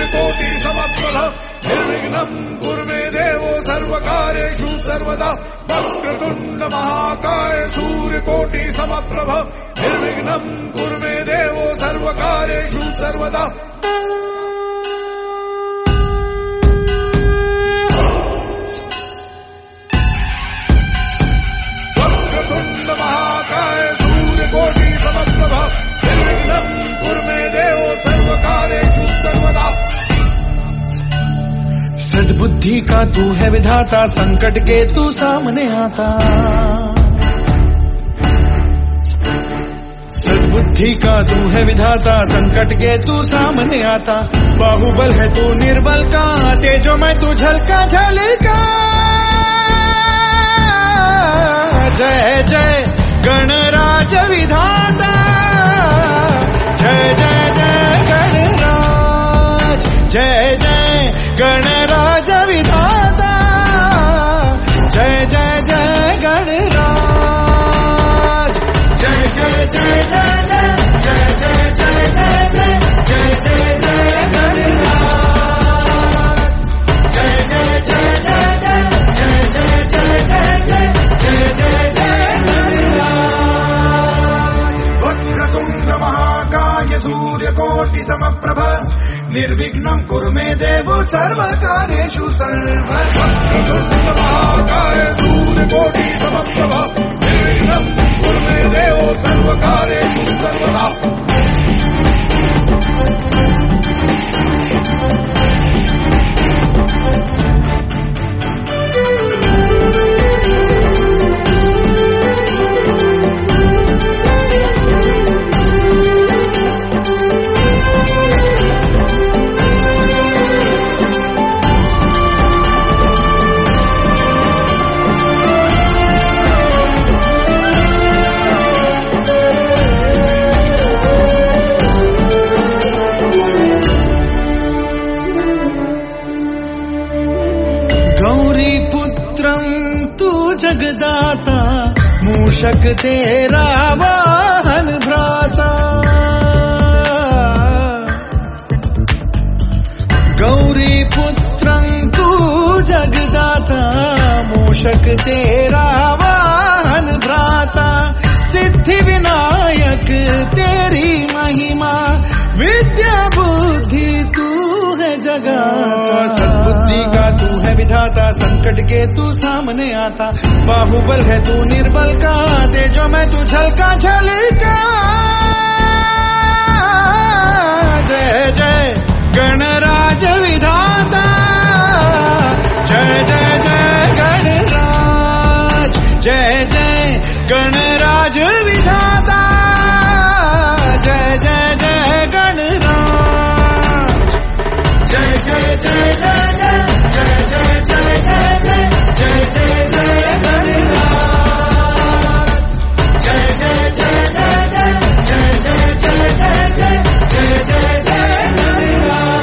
सूर्यकोटि समप्रभ निर्विघ्नं कुरु मे देवो सर्वकार्येषु सर्वदा वक्रतुण्ड महाकाय सूर्यकोटि समप्रभ निर्विघ्नं कुरु मे देवो सर्वकार्येषु सर्वदा वक्रतुण्ड महाकाय सूर्यकोटि समप्रभ निर्विघ्नं कुरु मे देवो सर्वकार्येषु सर्वदा। सद्बुद्धि का तू है विधाता, संकट के तू सामने आता। सद्बुद्धि का तू है विधाता, संकट के तू सामने आता। बाहुबल है तू निर्बल का, तेजो में तू झलका झलका। जय जय गणराज विधाता, जय जय जय गणराज, जय जय गणराज विधाता, जय जय जय गणराज, जय जय जय जय जय जय जय जय जय जय जय जय जय गणराज, जय जय जय जय जय जय जय जय जय जय जय जय जय गणराज। वक्रतुण्ड महाकाय सूर्यकोटि समप्रभ निर्विघ्नं कुरु मे देवो सर्वकार्येषु सर्वदा। वक्रतुण्ड महाकाय सूर्यकोटि समप्रभ निर्विघ्नं कुरु मे देवो सर्वकार्येषु सर्वदा। जगदाता मूषक तेरा वाहन भ्राता। गौरी पुत्रं तू जगदाता, मूषक तेरा वाहन भ्राता। सिद्धि विनायक तेरी महिमा, विद्या बुद्धि तू है जगाता। सद्बुद्धि का तू है विधाता, संकट के तू सामने आता। बाहुबल है तू निर्बल का, तेजो में तू झलका झलका। जय जय गणराज विधाता, जय जय जय गणराज, जय जय गणराज विधाता, जय जय जय गणराज, जय जय जय जय जय जय जय जय जय जय जय जय जय गणराज, जय जय जय जय जय जय जय जय जय जय जय जय जय गणराज।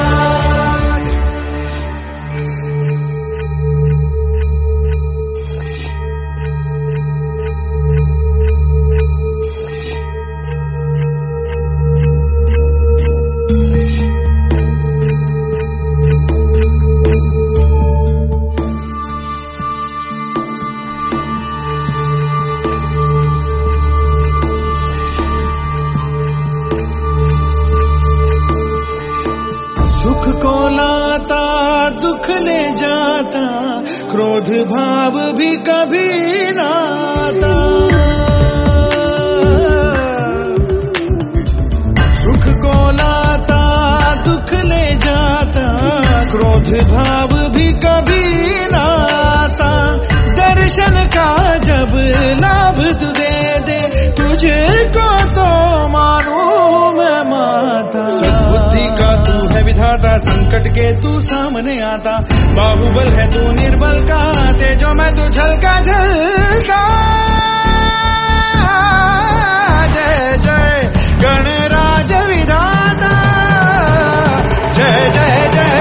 सुख को लाता दुख ले जाता, क्रोध भाव भी कभी ना आता। सुख को लाता दुख ले जाता, क्रोध भाव भी कभी ना आता। दर्शन का जब लाभ तू दे दे, तुझको तो मारूं मैं माता। सद्बुद्धि का तू है विधाता, संकट के तू सामने आता। बाहुबल है तू निर्बल का, तेजो में तू झलका झलका। जय जय गणराज विधाता, जय जय जय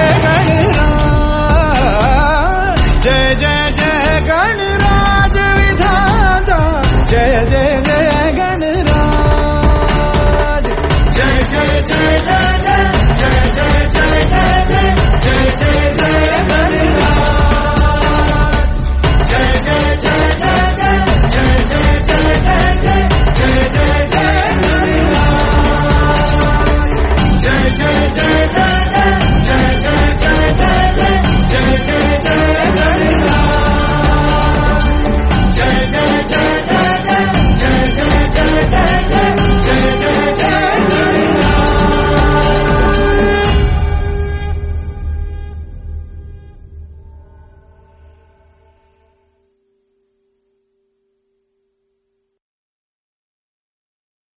गणराज, जय जय जय गणराज विधाता, जय जय जय गणराज, जय जय जय जय